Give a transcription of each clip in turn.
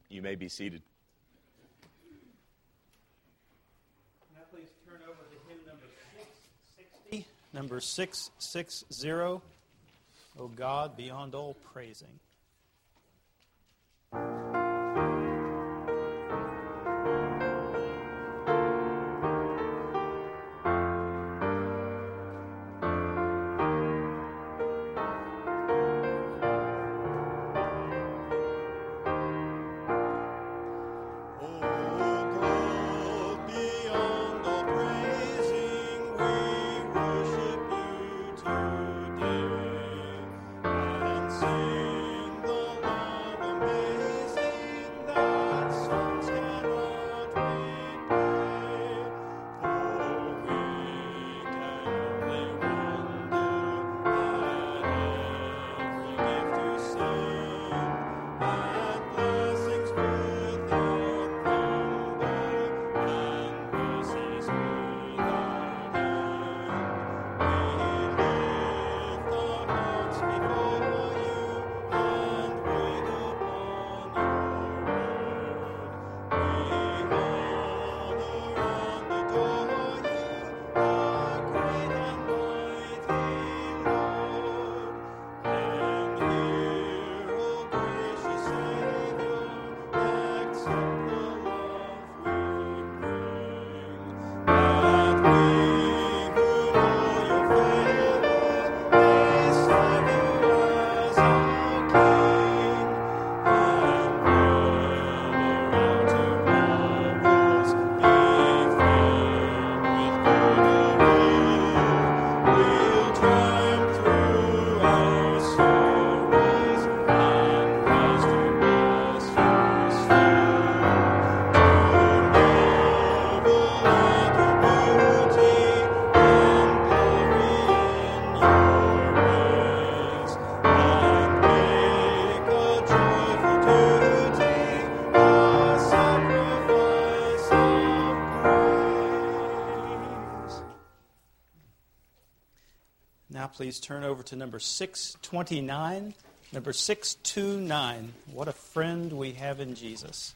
You may be seated. Now please turn over to hymn number 660. Number 660, O God, beyond all praising. Please turn over to number 629. Number 629. What a friend we have in Jesus.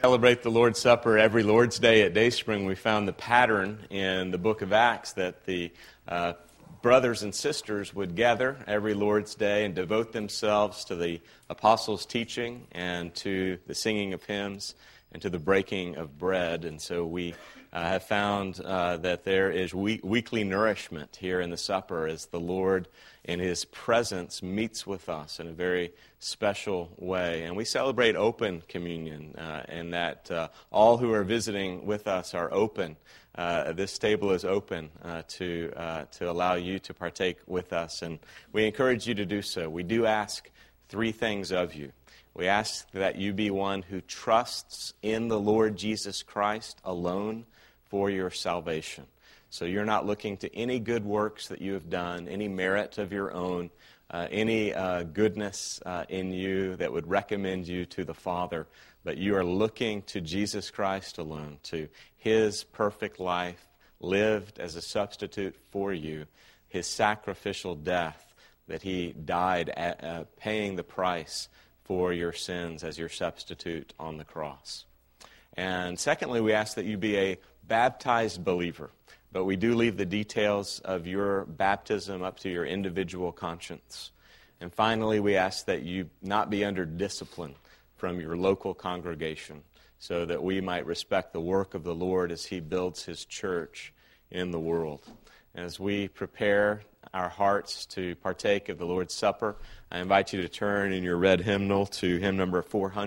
Celebrate the Lord's Supper every Lord's Day at Dayspring. We found the pattern in the book of Acts that the brothers and sisters would gather every Lord's Day and devote themselves to the apostles' teaching and to the singing of hymns and to the breaking of bread. And so we have found that there is weekly nourishment here in the supper as the Lord in his presence meets with us in a very special way. And we celebrate open communion in that all who are visiting with us are open. This table is open to allow you to partake with us, and we encourage you to do so. We do ask three things of you. We ask that you be one who trusts in the Lord Jesus Christ alone for your salvation. So you're not looking to any good works that you have done, any merit of your own, any goodness in you that would recommend you to the Father, but you are looking to Jesus Christ alone, to his perfect life lived as a substitute for you, his sacrificial death that he died paying the price for your sins as your substitute on the cross. And secondly, we ask that you be a baptized believer. But we do leave the details of your baptism up to your individual conscience. And finally, we ask that you not be under discipline from your local congregation so that we might respect the work of the Lord as he builds his church in the world. As we prepare our hearts to partake of the Lord's Supper, I invite you to turn in your red hymnal to hymn number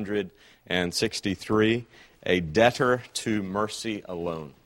463, A Debtor to Mercy Alone.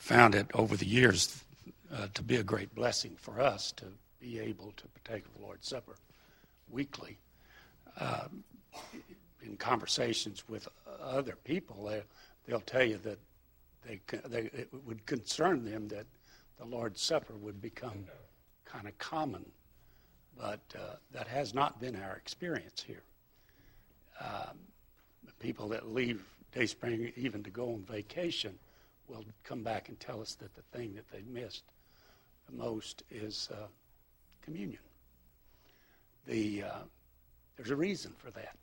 found it over the years to be a great blessing for us to be able to partake of the Lord's Supper weekly. In conversations with other people, they'll tell you that it would concern them that the Lord's Supper would become kind of common, but that has not been our experience here. The people that leave Dayspring even to go on vacation will come back and tell us that the thing that they missed the most is communion. There's a reason for that.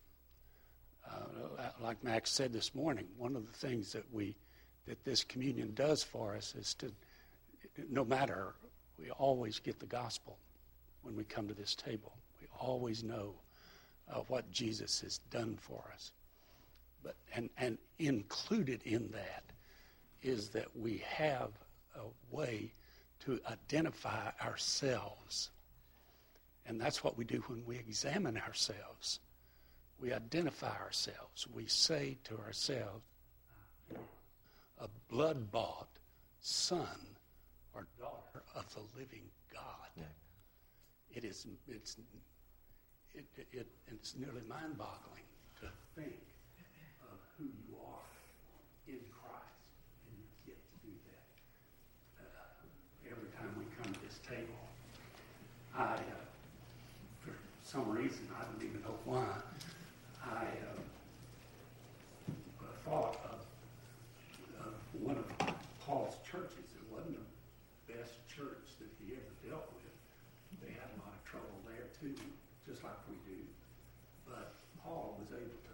Like Max said this morning, one of the things that this communion does for us is to, no matter, we always get the gospel when we come to this table. We always know what Jesus has done for us. But and included in that is that we have a way to identify ourselves. And that's what we do when we examine ourselves. We identify ourselves. We say to ourselves, a blood-bought son or daughter of the living God. Yeah. It's nearly mind-boggling to think of who you are in Christ, and you get to do that every time we come to this table. For some reason, I don't even know why, I thought of one of Paul's churches. It wasn't the best church that he ever dealt with. They had a lot of trouble there too, just like we do. But Paul was able to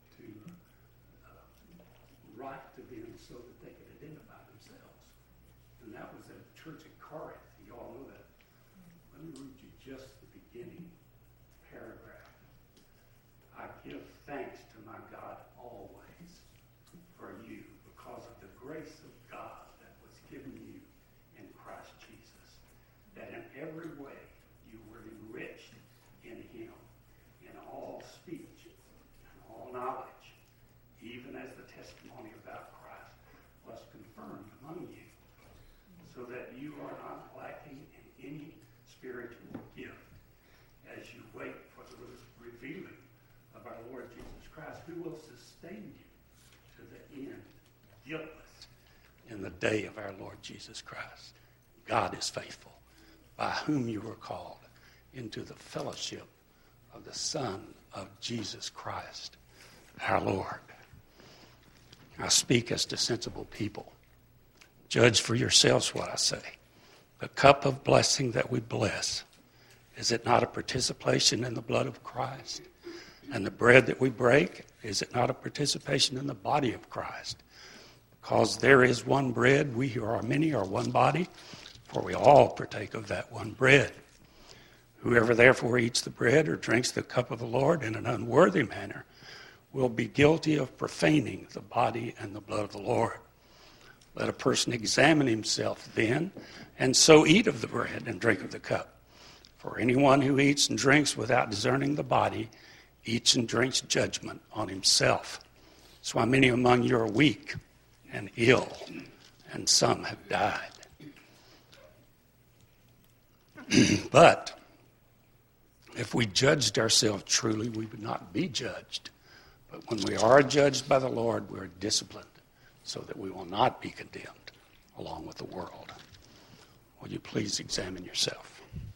write to them so that they could identify themselves. And that was the church at Corinth. You all know that. Let me read you just the beginning paragraph. I give thanks to my God always for you because of the grace of God that was given you in Christ Jesus, that in every way you were enriched in him, in all speech and all knowledge, even as the testimony about Christ was confirmed among you, so that you are not lacking in any spiritual gift as you wait for the revealing of our Lord Jesus Christ, who will sustain you to the end, guiltless, in the day of our Lord Jesus Christ. God is faithful, by whom you were called into the fellowship of the Son of Jesus Christ, our Lord. I speak as to sensible people. Judge for yourselves what I say. The cup of blessing that we bless, is it not a participation in the blood of Christ? And the bread that we break, is it not a participation in the body of Christ? Because there is one bread, we who are many are one body, for we all partake of that one bread. Whoever therefore eats the bread or drinks the cup of the Lord in an unworthy manner will be guilty of profaning the body and the blood of the Lord. Let a person examine himself then, and so eat of the bread and drink of the cup. For anyone who eats and drinks without discerning the body eats and drinks judgment on himself. That's why many among you are weak and ill, and some have died. But if we judged ourselves truly, we would not be judged. But when we are judged by the Lord, we are disciplined so that we will not be condemned along with the world. Will you please examine yourself?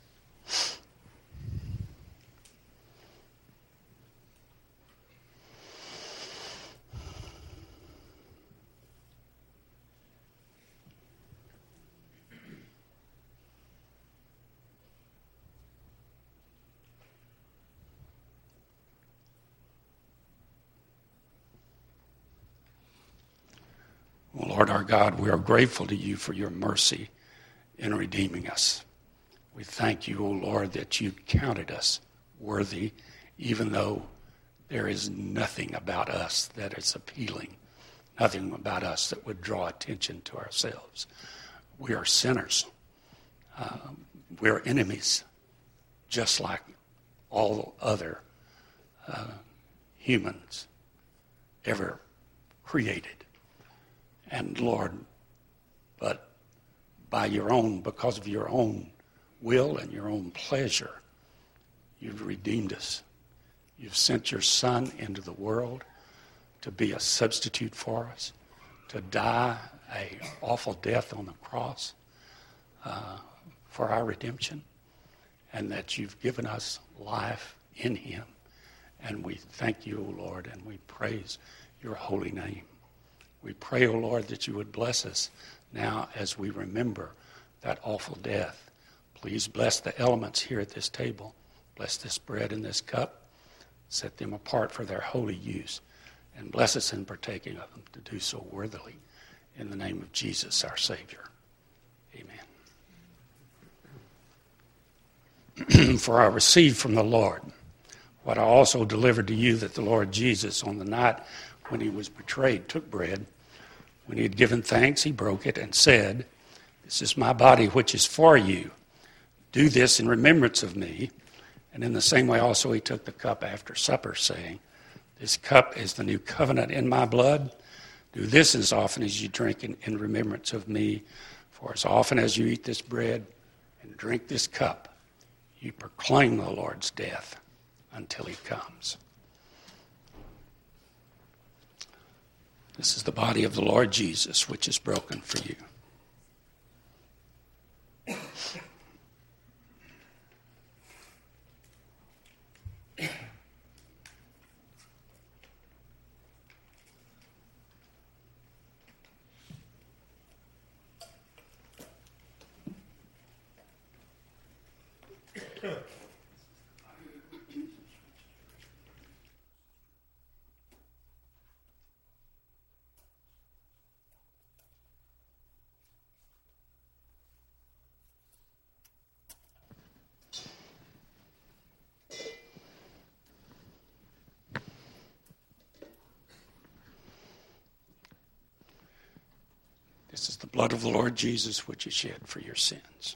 Oh, Lord our God, we are grateful to you for your mercy in redeeming us. We thank you, O Lord, that you counted us worthy, even though there is nothing about us that is appealing, nothing about us that would draw attention to ourselves. We are sinners. We are enemies, just like all other humans ever created. And Lord, but because of your own will and your own pleasure, you've redeemed us. You've sent your Son into the world to be a substitute for us, to die an awful death on the cross for our redemption, and that you've given us life in him. And we thank you, O Lord, and we praise your holy name. We pray, O Lord, that you would bless us now as we remember that awful death. Please bless the elements here at this table. Bless this bread and this cup. Set them apart for their holy use. And bless us in partaking of them to do so worthily. In the name of Jesus, our Savior. Amen. For I received from the Lord what I also delivered to you, that the Lord Jesus, on the night when he was betrayed, took bread. When he had given thanks, he broke it and said, "This is my body which is for you. Do this in remembrance of me." And in the same way also he took the cup after supper, saying, "This cup is the new covenant in my blood. Do this as often as you drink in remembrance of me. For as often as you eat this bread and drink this cup, you proclaim the Lord's death until he comes." This is the body of the Lord Jesus, which is broken for you. This is the blood of the Lord Jesus, which is shed for your sins.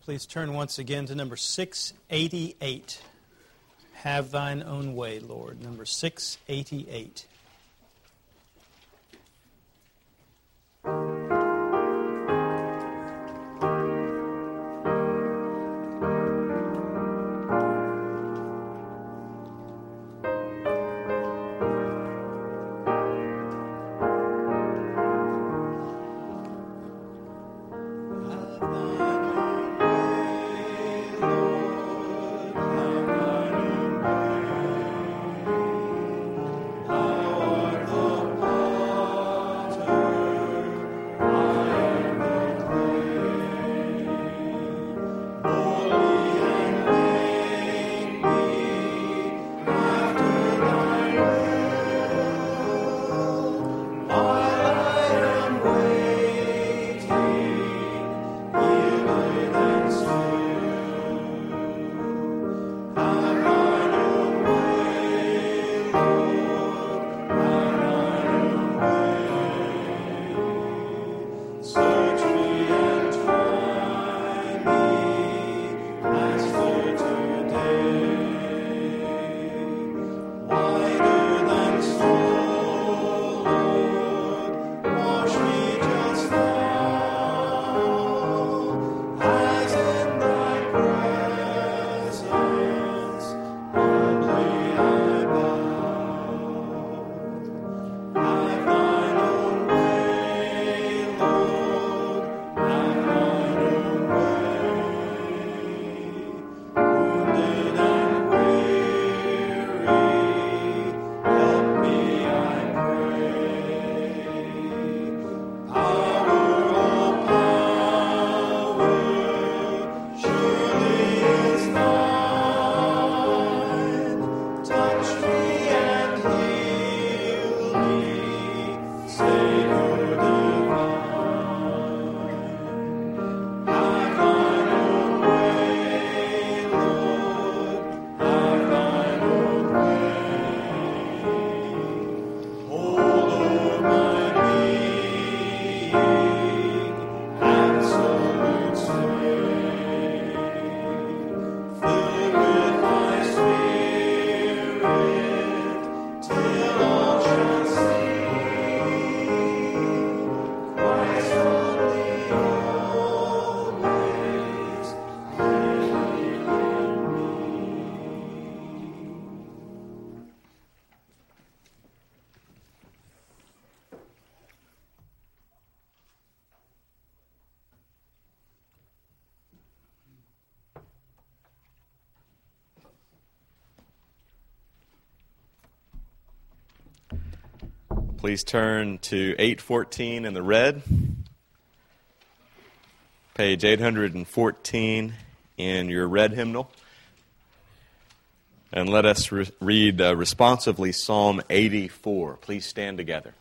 please turn once again to number 688. Have thine own way, Lord. Number 688. Please turn to 814 in the red, page 814 in your red hymnal. And let us read responsively Psalm 84. Please stand together.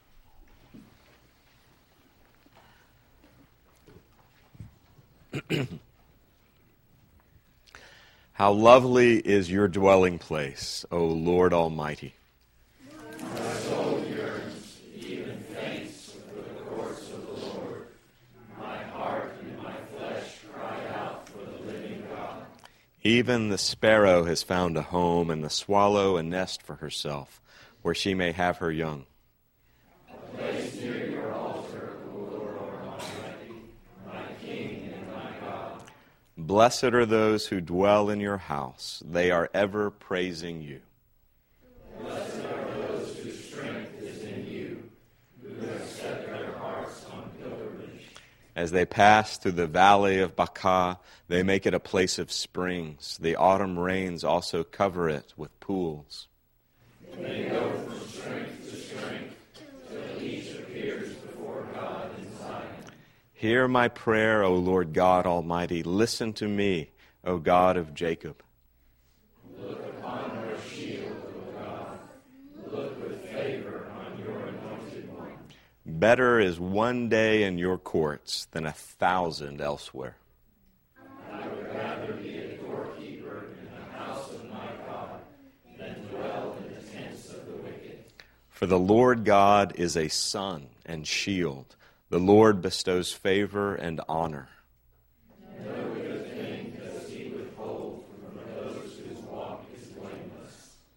How lovely is your dwelling place, O Lord Almighty. My soul yearns, even faints for the courts of the Lord. My heart and my flesh cry out for the living God. Even the sparrow has found a home, and the swallow a nest for herself, where she may have her young. A place near your altar, O Lord Almighty, my King and my God. Blessed are those who dwell in your house. They are ever praising you. Blessed are those whose strength is in you, who have set their hearts on pilgrimage. As they pass through the valley of Baca, they make it a place of springs. The autumn rains also cover it with pools. They go from strength to strength, till each appears before God in Zion. Hear my prayer, O Lord God Almighty. Listen to me, O God of Jacob. Look upon our shield, O God. Look with favor on your anointed one. Better is one day in your courts than 1,000 elsewhere. I would rather be a doorkeeper in the house of my God than dwell in the tents of the wicked. For the Lord God is a sun and shield. The Lord bestows favor and honor. No good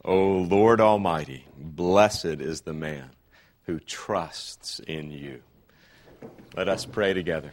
O Lord Almighty, blessed is the man who trusts in you. Let us pray together.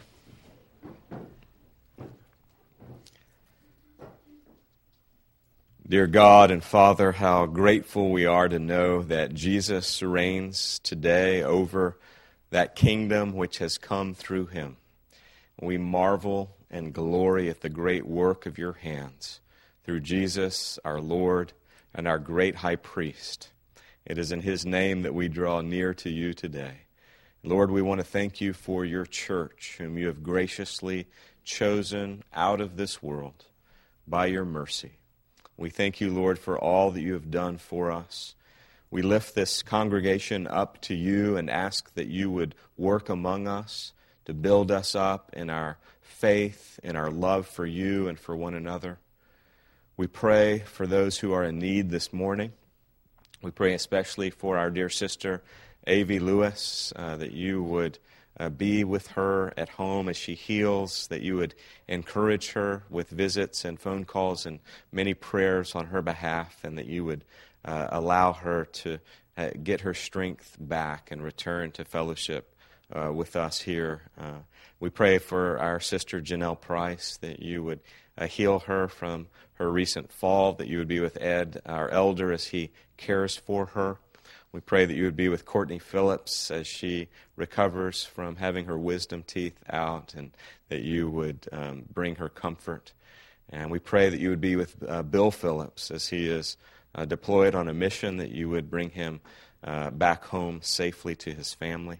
Dear God and Father, how grateful we are to know that Jesus reigns today over that kingdom which has come through him. We marvel and glory at the great work of your hands through Jesus, our Lord, and our great high priest. It is in his name that we draw near to you today. Lord, we want to thank you for your church, whom you have graciously chosen out of this world by your mercy. We thank you, Lord, for all that you have done for us. We lift this congregation up to you and ask that you would work among us to build us up in our faith, in our love for you and for one another. We pray for those who are in need this morning. We pray especially for our dear sister, Avi Lewis, that you would be with her at home as she heals, that you would encourage her with visits and phone calls and many prayers on her behalf, and that you would allow her to get her strength back and return to fellowship with us here. We pray for our sister Janelle Price, that you would heal her from her recent fall, that you would be with Ed, our elder, as he cares for her. We pray that you would be with Courtney Phillips as she recovers from having her wisdom teeth out, and that you would bring her comfort. And we pray that you would be with Bill Phillips as he is deployed on a mission, that you would bring him back home safely to his family.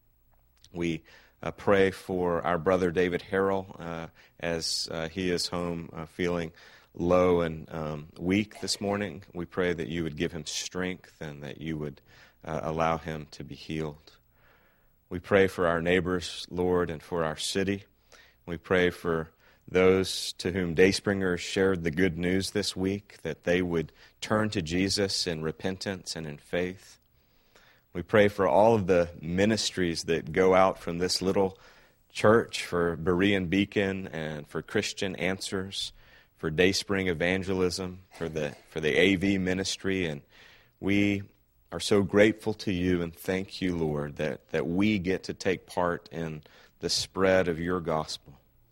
We pray for our brother David Harrell as he is home feeling low and weak this morning. We pray that you would give him strength and that you would allow him to be healed. We pray for our neighbors, Lord, and for our city. We pray for those to whom Dayspringers shared the good news this week, that they would turn to Jesus in repentance and in faith. We pray for all of the ministries that go out from this little church, for Berean Beacon and for Christian Answers, for Dayspring Evangelism, for the AV ministry. And we are so grateful to you and thank you, Lord, that we get to take part in the spread of your gospel.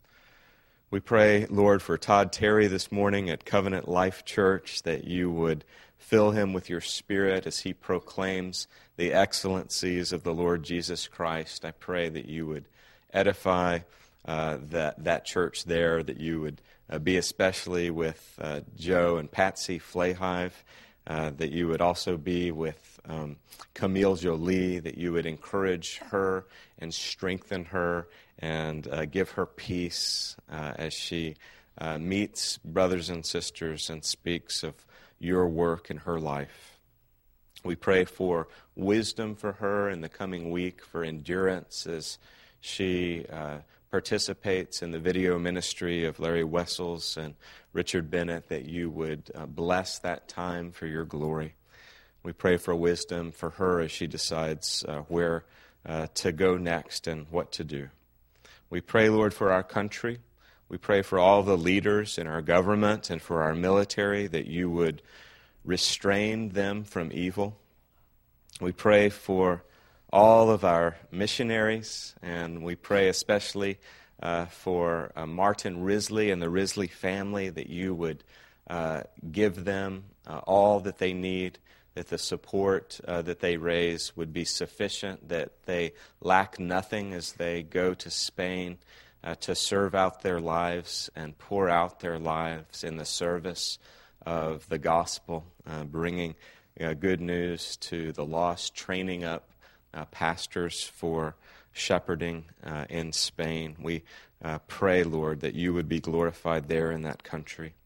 We pray, Lord, for Todd Terry this morning at Covenant Life Church, that you would fill him with your Spirit as he proclaims the excellencies of the Lord Jesus Christ. I pray that you would edify that church there, that you would be especially with Joe and Patsy Flahive, that you would also be with Camille Jolie, that you would encourage her and strengthen her and give her peace as she meets brothers and sisters and speaks of your work in her life. We pray for wisdom for her in the coming week, for endurance as she participates in the video ministry of Larry Wessels and Richard Bennett, that you would bless that time for your glory. We pray for wisdom for her as she decides where to go next and what to do. We pray, Lord, for our country. We pray for all the leaders in our government and for our military, that you would restrain them from evil. We pray for all of our missionaries, and we pray especially for Martin Risley and the Risley family, that you would give them all that they need, that the support that they raise would be sufficient, that they lack nothing as they go to Spain to serve out their lives and pour out their lives in the service of the gospel, bringing good news to the lost, training up pastors for shepherding in Spain. We pray, Lord, that you would be glorified there in that country.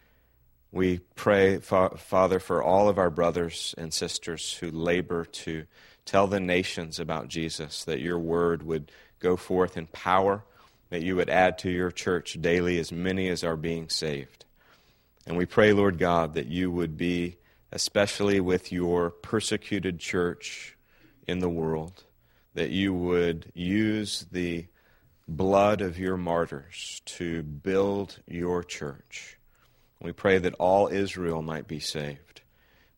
We pray, Father, for all of our brothers and sisters who labor to tell the nations about Jesus, that your word would go forth in power, that you would add to your church daily as many as are being saved. And we pray, Lord God, that you would be, especially with your persecuted church in the world, that you would use the blood of your martyrs to build your church. We pray that all Israel might be saved,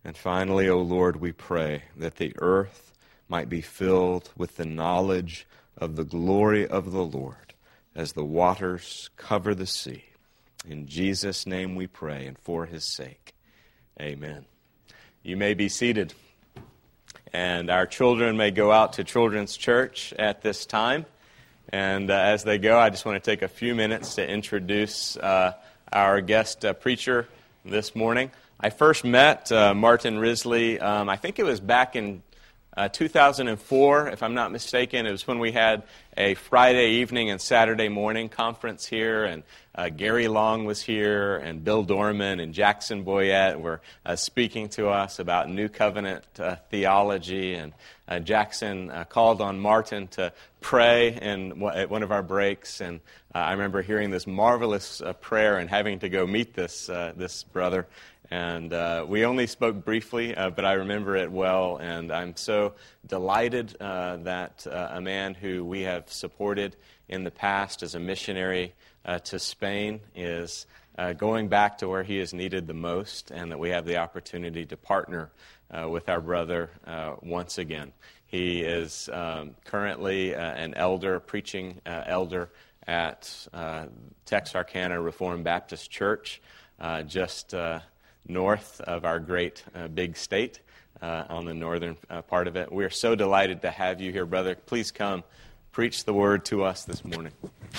And finally, O Lord, we pray that the earth might be filled with the knowledge of the glory of the Lord as the waters cover the sea. In Jesus' name we pray, and for his sake. Amen. You may be seated. And our children may go out to Children's Church at this time. And as they go, I just want to take a few minutes to introduce our guest preacher this morning. I first met Martin Risley, I think it was back in 2004, if I'm not mistaken. It was when we had a Friday evening and Saturday morning conference here, and Gary Long was here, and Bill Dorman and Jackson Boyette were speaking to us about New Covenant theology, and Jackson called on Martin to pray at one of our breaks, and I remember hearing this marvelous prayer and having to go meet this brother. And we only spoke briefly, but I remember it well, and I'm so delighted that a man who we have supported in the past as a missionary to Spain is going back to where he is needed the most, and that we have the opportunity to partner with our brother once again. He is currently an elder, preaching elder at Texarkana Reformed Baptist Church, just north of our great big state on the northern part of it. We are so delighted to have you here, brother. Please come preach the word to us this morning.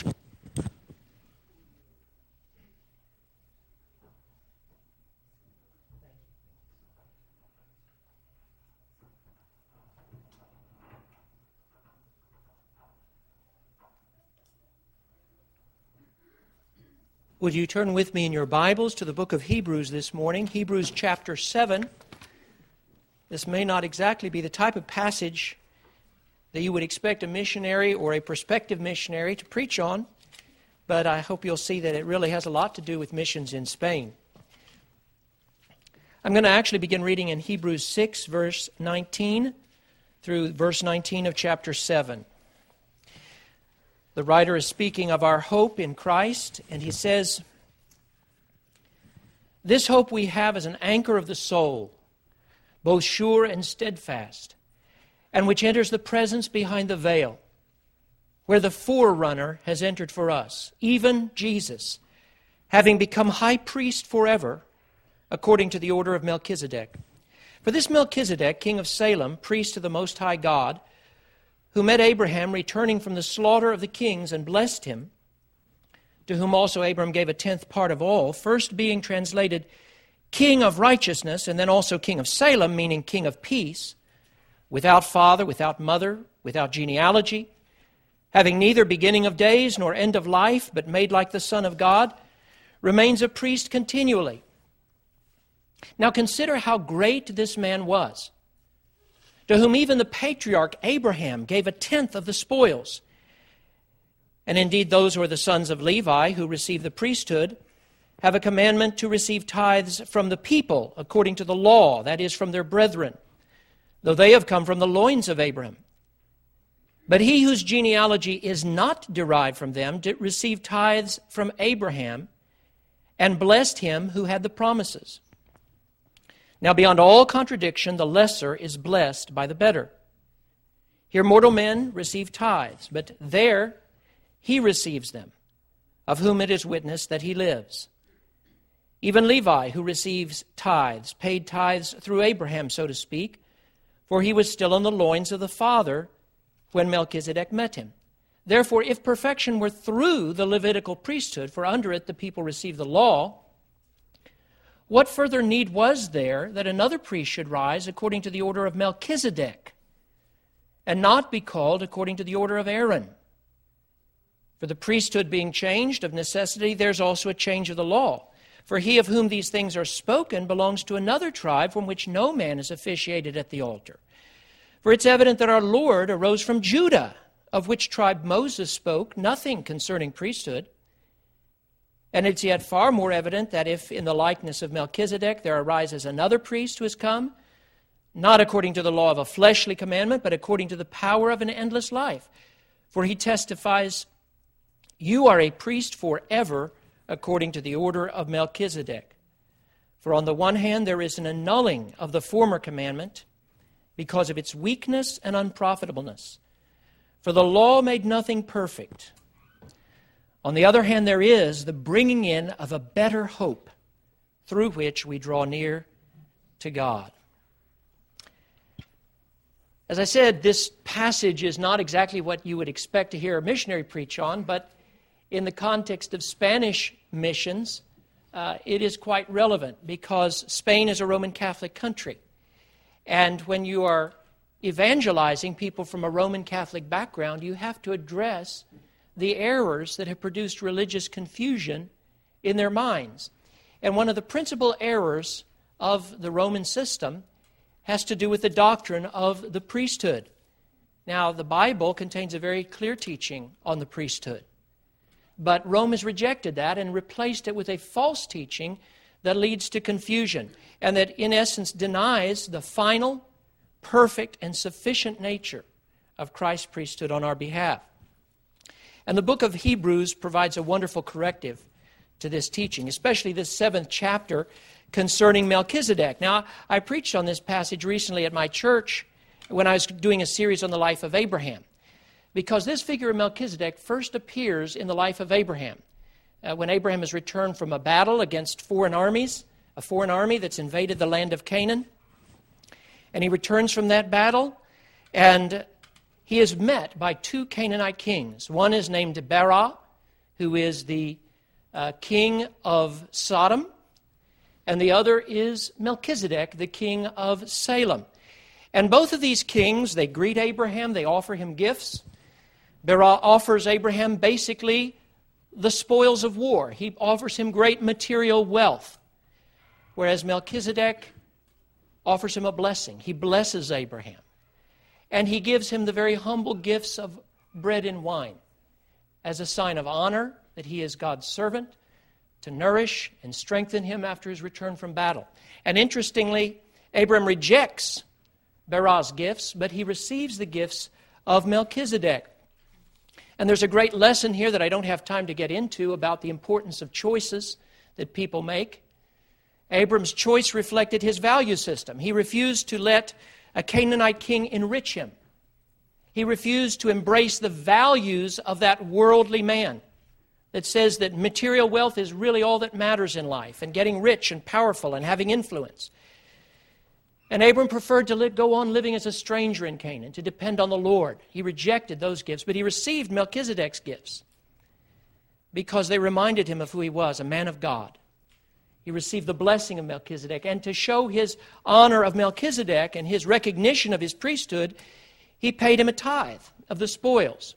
Would you turn with me in your Bibles to the book of Hebrews this morning, Hebrews chapter 7. This may not exactly be the type of passage that you would expect a missionary or a prospective missionary to preach on, but I hope you'll see that it really has a lot to do with missions in Spain. I'm going to actually begin reading in Hebrews 6, verse 19 through verse 19 of chapter 7. The writer is speaking of our hope in Christ, and he says, "This hope we have as an anchor of the soul, both sure and steadfast, and which enters the presence behind the veil, where the forerunner has entered for us, even Jesus, having become high priest forever, according to the order of Melchizedek. For this Melchizedek, king of Salem, priest to the Most High God, who met Abraham returning from the slaughter of the kings and blessed him, to whom also Abram gave a tenth part of all, first being translated King of righteousness, and then also King of Salem, meaning King of peace, without father, without mother, without genealogy, having neither beginning of days nor end of life, but made like the Son of God, remains a priest continually. Now consider how great this man was, to whom even the patriarch Abraham gave a tenth of the spoils. And indeed those who are the sons of Levi, who receive the priesthood, have a commandment to receive tithes from the people, according to the law, that is, from their brethren, though they have come from the loins of Abraham. But he whose genealogy is not derived from them did receive tithes from Abraham, and blessed him who had the promises. Now beyond all contradiction, the lesser is blessed by the better. Here mortal men receive tithes, but there he receives them, of whom it is witnessed that he lives. Even Levi, who receives tithes, paid tithes through Abraham, so to speak, for he was still in the loins of the father when Melchizedek met him. Therefore, if perfection were through the Levitical priesthood, for under it the people received the law, what further need was there that another priest should rise according to the order of Melchizedek, and not be called according to the order of Aaron? For the priesthood being changed, of necessity there's also a change of the law. For he of whom these things are spoken belongs to another tribe from which no man is officiated at the altar. For it's evident that our Lord arose from Judah, of which tribe Moses spoke nothing concerning priesthood. And it's yet far more evident that if in the likeness of Melchizedek there arises another priest who has come, not according to the law of a fleshly commandment, but according to the power of an endless life. For he testifies, "You are a priest forever, according to the order of Melchizedek." For on the one hand there is an annulling of the former commandment because of its weakness and unprofitableness. For the law made nothing perfect. On the other hand, there is the bringing in of a better hope through which we draw near to God. As I said, this passage is not exactly what you would expect to hear a missionary preach on, but in the context of Spanish missions, it is quite relevant because Spain is a Roman Catholic country. And when you are evangelizing people from a Roman Catholic background, you have to address the errors that have produced religious confusion in their minds. And one of the principal errors of the Roman system has to do with the doctrine of the priesthood. Now, the Bible contains a very clear teaching on the priesthood. But Rome has rejected that and replaced it with a false teaching that leads to confusion and that, in essence, denies the final, perfect, and sufficient nature of Christ's priesthood on our behalf. And the book of Hebrews provides a wonderful corrective to this teaching, especially this 7th chapter concerning Melchizedek. Now, I preached on this passage recently at my church when I was doing a series on the life of Abraham, because this figure of Melchizedek first appears in the life of Abraham. When Abraham has returned from a battle against foreign armies, a foreign army that's invaded the land of Canaan, and he returns from that battle, and he is met by 2 Canaanite kings. One is named Berah, who is the king of Sodom, and the other is Melchizedek, the king of Salem. And both of these kings, they greet Abraham, they offer him gifts. Berah offers Abraham basically the spoils of war. He offers him great material wealth, whereas Melchizedek offers him a blessing. He blesses Abraham, and he gives him the very humble gifts of bread and wine as a sign of honor that he is God's servant, to nourish and strengthen him after his return from battle. And interestingly, Abraham rejects Berah's gifts, but he receives the gifts of Melchizedek. And there's a great lesson here that I don't have time to get into about the importance of choices that people make. Abram's choice reflected his value system. He refused to let a Canaanite king enrich him. He refused to embrace the values of that worldly man that says that material wealth is really all that matters in life, and getting rich and powerful and having influence. And Abram preferred to go on living as a stranger in Canaan, to depend on the Lord. He rejected those gifts, but he received Melchizedek's gifts because they reminded him of who he was, a man of God. He received the blessing of Melchizedek, and to show his honor of Melchizedek and his recognition of his priesthood, he paid him a tithe of the spoils.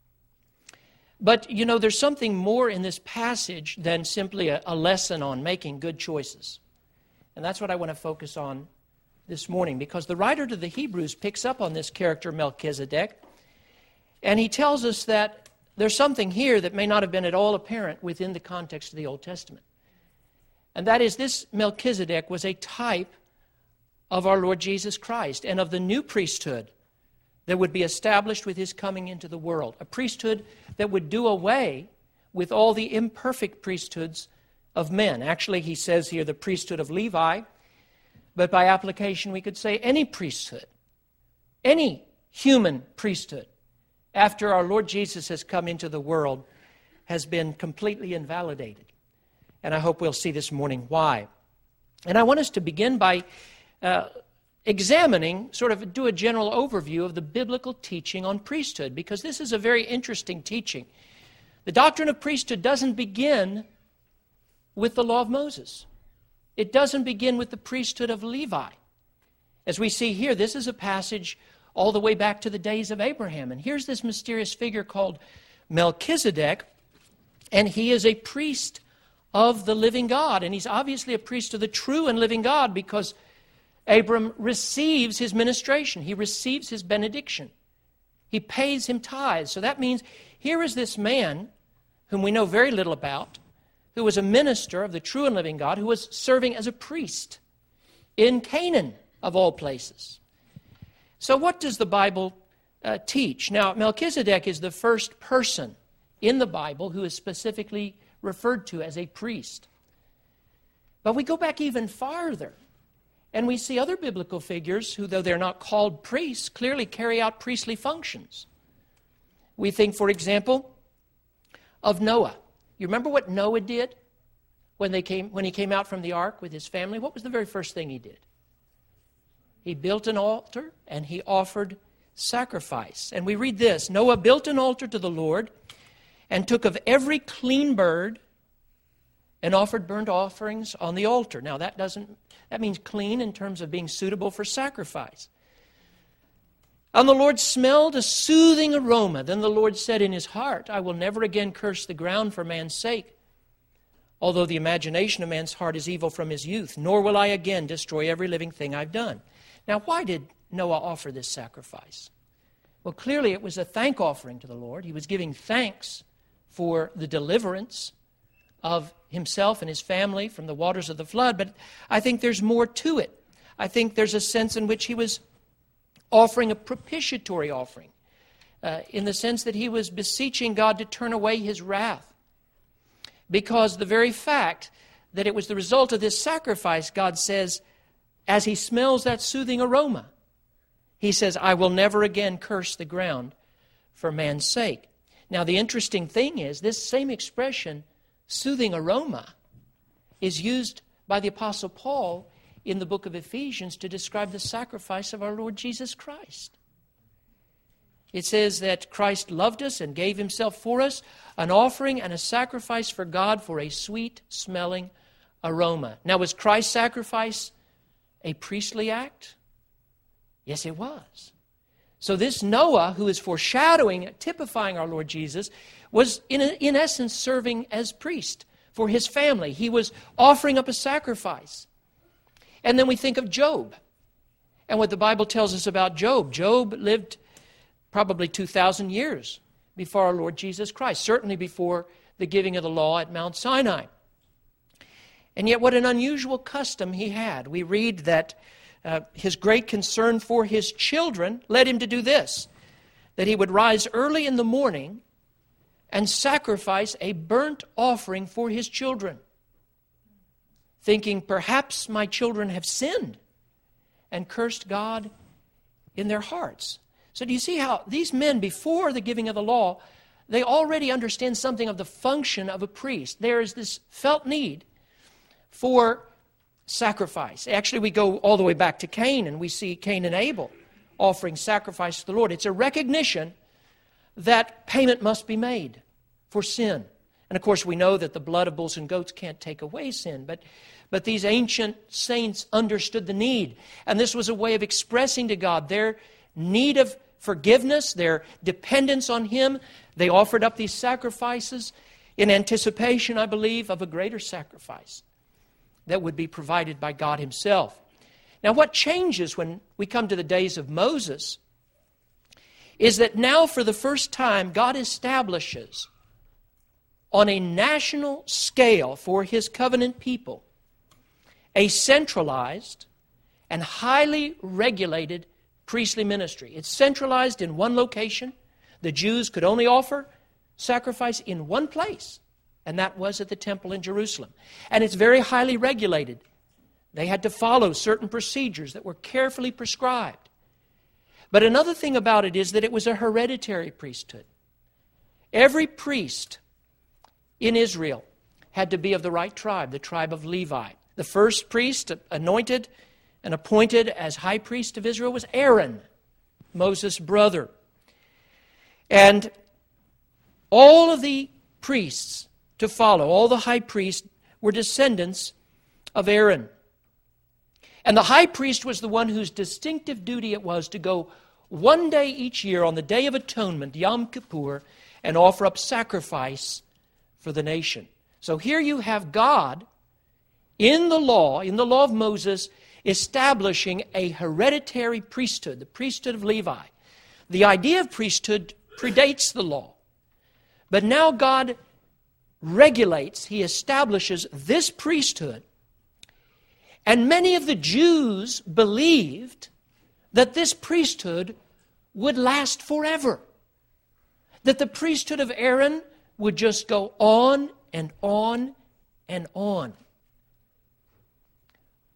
But, you know, there's something more in this passage than simply a lesson on making good choices. And that's what I want to focus on this morning, because the writer to the Hebrews picks up on this character Melchizedek, and he tells us that there's something here that may not have been at all apparent within the context of the Old Testament. And that is, this Melchizedek was a type of our Lord Jesus Christ and of the new priesthood that would be established with his coming into the world, a priesthood that would do away with all the imperfect priesthoods of men. Actually, he says here the priesthood of Levi, but by application we could say any priesthood, any human priesthood, after our Lord Jesus has come into the world, has been completely invalidated. And I hope we'll see this morning why. And I want us to begin by examining, do a general overview of the biblical teaching on priesthood, because this is a very interesting teaching. The doctrine of priesthood doesn't begin with the law of Moses. It doesn't begin with the priesthood of Levi. As we see here, this is a passage all the way back to the days of Abraham. And here's this mysterious figure called Melchizedek, and he is a priest of the living God. And he's obviously a priest of the true and living God, because Abram receives his ministration. He receives his benediction. He pays him tithes. So that means here is this man, whom we know very little about, who was a minister of the true and living God, who was serving as a priest in Canaan, of all places. So what does the Bible teach? Now, Melchizedek is the first person in the Bible who is specifically referred to as a priest. But we go back even farther, and we see other biblical figures who, though they're not called priests, clearly carry out priestly functions. We think, for example, of Noah. You remember what Noah did when he came out from the ark with his family? What was the very first thing he did? He built an altar and he offered sacrifice. And we read this: Noah built an altar to the Lord and took of every clean bird and offered burnt offerings on the altar. Now that means clean in terms of being suitable for sacrifice. And the Lord smelled a soothing aroma. Then the Lord said in his heart, I will never again curse the ground for man's sake, although the imagination of man's heart is evil from his youth, nor will I again destroy every living thing I've done. Now, why did Noah offer this sacrifice? Well, clearly it was a thank offering to the Lord. He was giving thanks for the deliverance of himself and his family from the waters of the flood. But I think there's more to it. I think there's a sense in which he was offering a propitiatory offering, in the sense that he was beseeching God to turn away his wrath. Because the very fact that it was the result of this sacrifice, God says, as he smells that soothing aroma, he says, I will never again curse the ground for man's sake. Now, the interesting thing is, this same expression, soothing aroma, is used by the Apostle Paul in the book of Ephesians to describe the sacrifice of our Lord Jesus Christ. It says that Christ loved us and gave himself for us, an offering and a sacrifice for God for a sweet-smelling aroma. Now, was Christ's sacrifice a priestly act? Yes, it was. So this Noah, who is foreshadowing, typifying our Lord Jesus, was in essence serving as priest for his family. He was offering up a sacrifice. And then we think of Job and what the Bible tells us about Job. Job lived probably 2,000 years before our Lord Jesus Christ, certainly before the giving of the law at Mount Sinai. And yet what an unusual custom he had. We read that his great concern for his children led him to do this, that he would rise early in the morning and sacrifice a burnt offering for his children, thinking, perhaps my children have sinned and cursed God in their hearts. So do you see how these men, before the giving of the law, they already understand something of the function of a priest. There is this felt need for sacrifice. Actually, we go all the way back to Cain, and we see Cain and Abel offering sacrifice to the Lord. It's a recognition that payment must be made for sin. And of course, we know that the blood of bulls and goats can't take away sin, but these ancient saints understood the need. And this was a way of expressing to God their need of forgiveness, their dependence on him. They offered up these sacrifices in anticipation, I believe, of a greater sacrifice that would be provided by God himself. Now, what changes when we come to the days of Moses is that now, for the first time, God establishes on a national scale for his covenant people a centralized and highly regulated priestly ministry. It's centralized in one location. The Jews could only offer sacrifice in one place, and that was at the temple in Jerusalem. And it's very highly regulated. They had to follow certain procedures that were carefully prescribed. But another thing about it is that it was a hereditary priesthood. Every priest in Israel had to be of the right tribe, the tribe of Levi. The first priest anointed and appointed as high priest of Israel was Aaron, Moses' brother. And all of the priests to follow, all the high priests, were descendants of Aaron. And the high priest was the one whose distinctive duty it was to go one day each year on the Day of Atonement, Yom Kippur, and offer up sacrifice for the nation. So here you have God in the law of Moses, establishing a hereditary priesthood, the priesthood of Levi. The idea of priesthood predates the law. But now God regulates, he establishes this priesthood. And many of the Jews believed that this priesthood would last forever. That the priesthood of Aaron would just go on and on and on.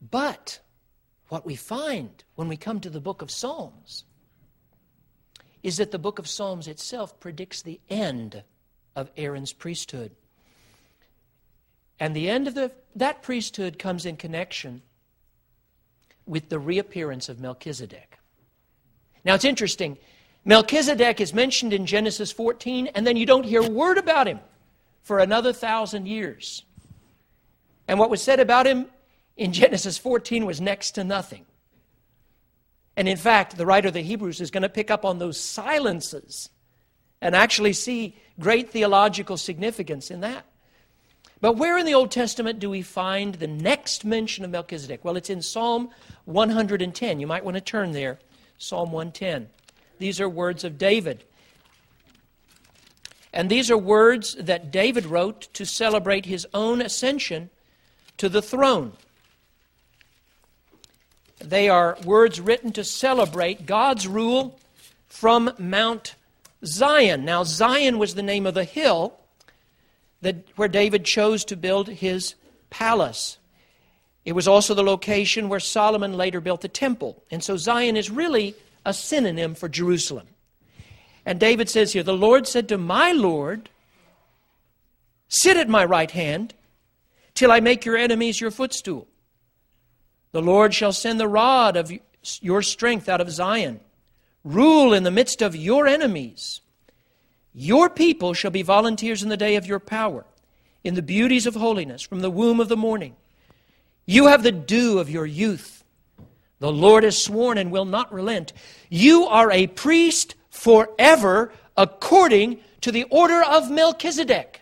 But what we find when we come to the book of Psalms is that the book of Psalms itself predicts the end of Aaron's priesthood. And the end of that priesthood comes in connection with the reappearance of Melchizedek. Now it's interesting. Melchizedek is mentioned in Genesis 14, and then you don't hear a word about him for another 1,000 years. And what was said about him in Genesis 14 was next to nothing. And in fact, the writer of the Hebrews is going to pick up on those silences and actually see great theological significance in that. But where in the Old Testament do we find the next mention of Melchizedek? Well, it's in Psalm 110. You might want to turn there. Psalm 110. These are words of David. And these are words that David wrote to celebrate his own ascension to the throne. They are words written to celebrate God's rule from Mount Zion. Now, Zion was the name of the hill where David chose to build his palace. It was also the location where Solomon later built the temple. And so Zion is really a synonym for Jerusalem. And David says here, "The Lord said to my Lord, sit at my right hand till I make your enemies your footstool. The Lord shall send the rod of your strength out of Zion. Rule in the midst of your enemies. Your people shall be volunteers in the day of your power, in the beauties of holiness, from the womb of the morning. You have the dew of your youth. The Lord has sworn and will not relent. You are a priest forever, according to the order of Melchizedek."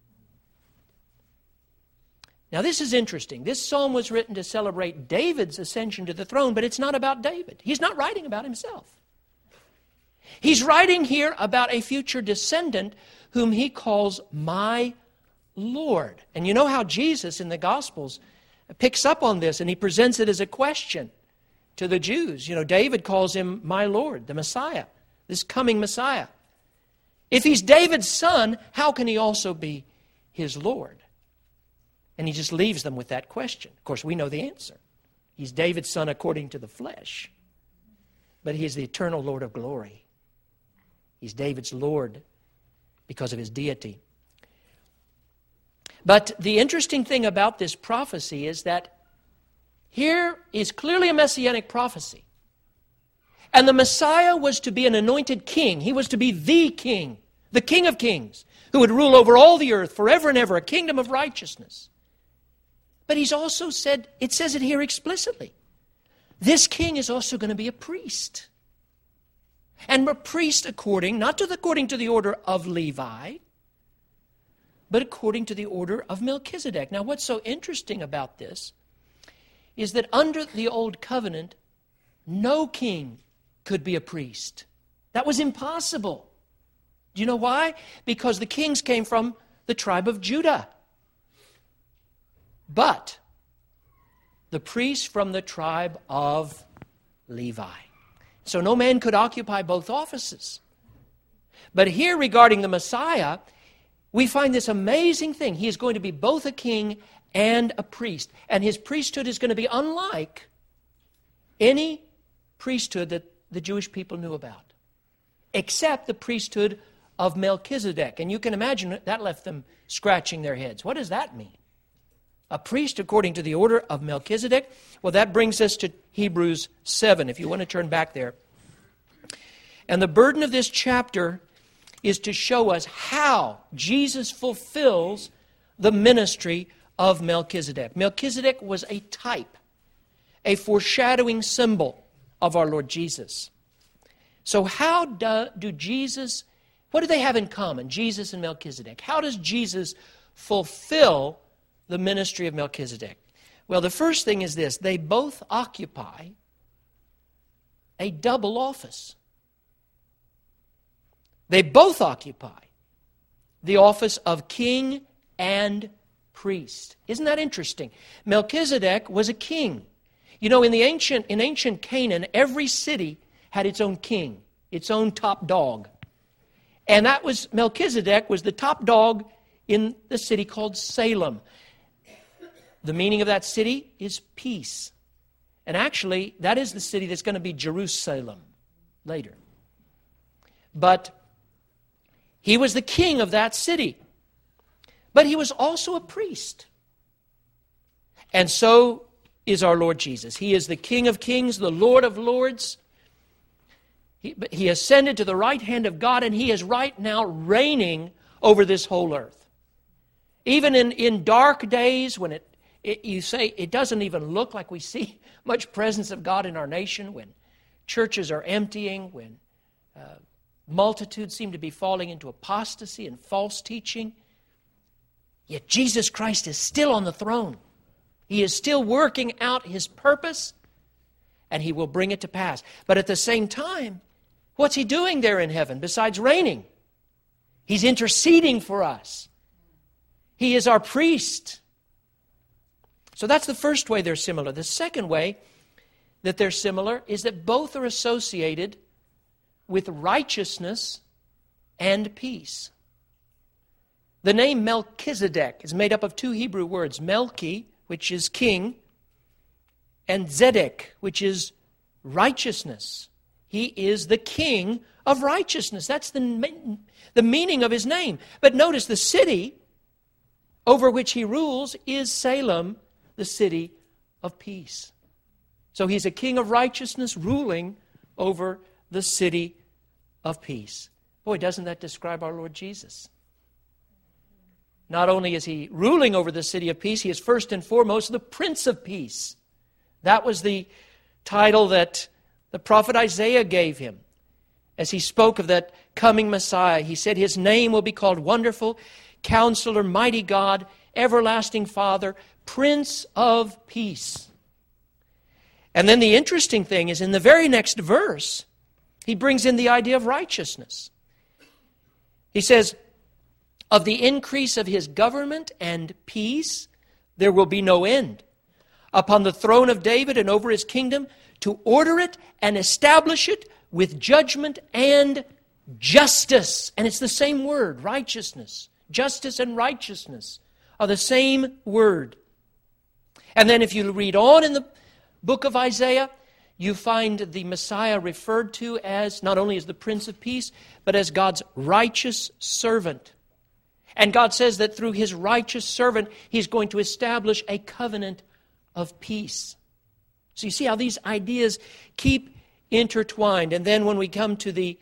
Now this is interesting. This psalm was written to celebrate David's ascension to the throne, but it's not about David. He's not writing about himself. He's writing here about a future descendant whom he calls my Lord. And you know how Jesus in the Gospels picks up on this and he presents it as a question to the Jews. You know, David calls him my Lord, the Messiah, this coming Messiah. If he's David's son, how can he also be his Lord? And he just leaves them with that question. Of course, we know the answer. He's David's son according to the flesh, but he is the eternal Lord of glory. He's David's Lord because of his deity. But the interesting thing about this prophecy is that here is clearly a messianic prophecy. And the Messiah was to be an anointed king. He was to be the king of kings, who would rule over all the earth forever and ever, a kingdom of righteousness. But he's also said, it says it here explicitly, this king is also going to be a priest. And a priest not according to the order of Levi, but according to the order of Melchizedek. Now what's so interesting about this is that under the Old Covenant, no king could be a priest. That was impossible. Do you know why? Because the kings came from the tribe of Judah. But the priests from the tribe of Levi. So no man could occupy both offices. But here regarding the Messiah, we find this amazing thing. He is going to be both a king and a priest. And his priesthood is going to be unlike any priesthood that the Jewish people knew about, except the priesthood of Melchizedek. And you can imagine that left them scratching their heads. What does that mean? A priest according to the order of Melchizedek? Well, that brings us to Hebrews 7, if you want to turn back there. And the burden of this chapter is to show us how Jesus fulfills the ministry of Melchizedek. Melchizedek was a type, a foreshadowing symbol of our Lord Jesus. So how what do they have in common, Jesus and Melchizedek? How does Jesus fulfill the ministry of Melchizedek? Well, the first thing is this. They both occupy a double office. They both occupy the office of king and priest. Isn't that interesting? Melchizedek was a king. You know, in ancient Canaan, every city had its own king, its own top dog. And Melchizedek was the top dog in the city called Salem. The meaning of that city is peace. And actually, that is the city that's going to be Jerusalem later. But he was the king of that city. But he was also a priest. And so is our Lord Jesus. He is the King of kings, the Lord of lords. He ascended to the right hand of God, and he is right now reigning over this whole earth. Even in dark days when you say it doesn't even look like we see much presence of God in our nation, when churches are emptying, when multitudes seem to be falling into apostasy and false teaching, yet Jesus Christ is still on the throne. He is still working out his purpose, and he will bring it to pass. But at the same time, what's he doing there in heaven besides reigning? He's interceding for us. He is our priest. So that's the first way they're similar. The second way that they're similar is that both are associated with righteousness and peace. The name Melchizedek is made up of two Hebrew words, Melchi, which is king, and Zedek, which is righteousness. He is the king of righteousness. That's the meaning of his name. But notice the city over which he rules is Salem, the city of peace. So he's a king of righteousness ruling over the city of peace. Boy, doesn't that describe our Lord Jesus? Not only is he ruling over the city of peace, he is first and foremost the Prince of Peace. That was the title that the prophet Isaiah gave him as he spoke of that coming Messiah. He said his name will be called Wonderful, Counselor, Mighty God, Everlasting Father, Prince of Peace. And then the interesting thing is in the very next verse, he brings in the idea of righteousness. He says, of the increase of his government and peace, there will be no end. Upon the throne of David and over his kingdom, to order it and establish it with judgment and justice. And it's the same word, righteousness. Justice and righteousness are the same word. And then if you read on in the book of Isaiah, you find the Messiah referred to as not only as the Prince of Peace, but as God's righteous servant. And God says that through his righteous servant, he's going to establish a covenant of peace. So you see how these ideas keep intertwined. And then when we come to the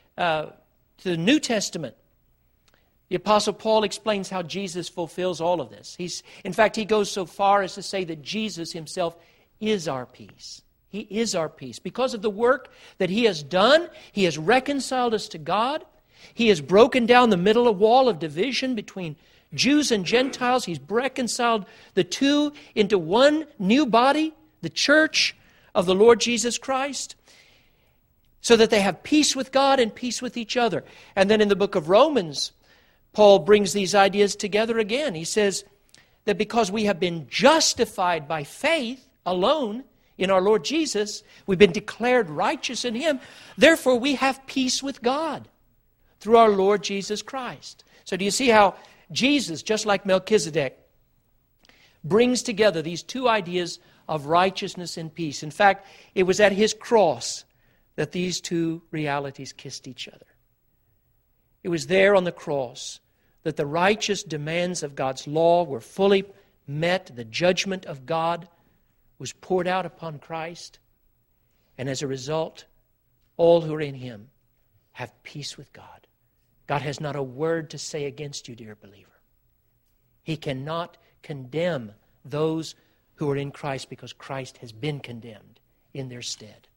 New Testament, the Apostle Paul explains how Jesus fulfills all of this. In fact, he goes so far as to say that Jesus himself is our peace. He is our peace. Because of the work that he has done, he has reconciled us to God. He has broken down the middle wall of division between Jews and Gentiles. He's reconciled the two into one new body, the church of the Lord Jesus Christ, so that they have peace with God and peace with each other. And then in the book of Romans, Paul brings these ideas together again. He says that because we have been justified by faith alone in our Lord Jesus, we've been declared righteous in him, therefore we have peace with God through our Lord Jesus Christ. So do you see how Jesus, just like Melchizedek, brings together these two ideas of righteousness and peace? In fact, it was at his cross that these two realities kissed each other. It was there on the cross that the righteous demands of God's law were fully met. The judgment of God was poured out upon Christ. And as a result, all who are in him have peace with God. God has not a word to say against you, dear believer. He cannot condemn those who are in Christ because Christ has been condemned in their stead.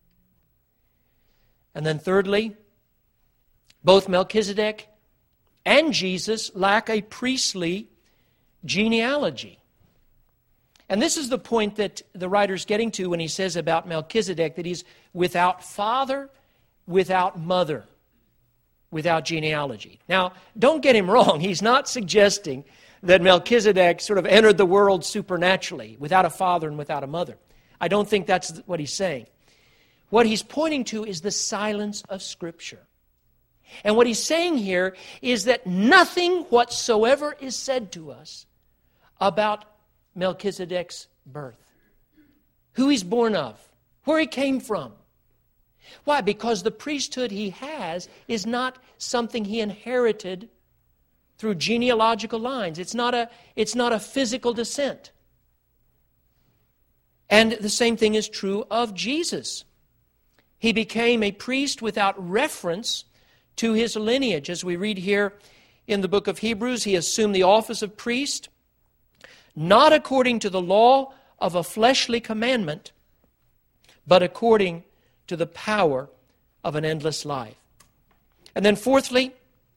And then thirdly, both Melchizedek and Jesus lack a priestly genealogy. And this is the point that the writer's getting to when he says about Melchizedek that he's without father, without mother, without genealogy. Now, don't get him wrong. He's not suggesting that Melchizedek sort of entered the world supernaturally, without a father and without a mother. I don't think that's what he's saying. What he's pointing to is the silence of Scripture. And what he's saying here is that nothing whatsoever is said to us about Melchizedek's birth, who he's born of, where he came from. Why? Because the priesthood he has is not something he inherited through genealogical lines. It's not a physical descent. And the same thing is true of Jesus. He became a priest without reference to his lineage. As we read here in the book of Hebrews, he assumed the office of priest, not according to the law of a fleshly commandment, but according to the power of an endless life. And then fourthly,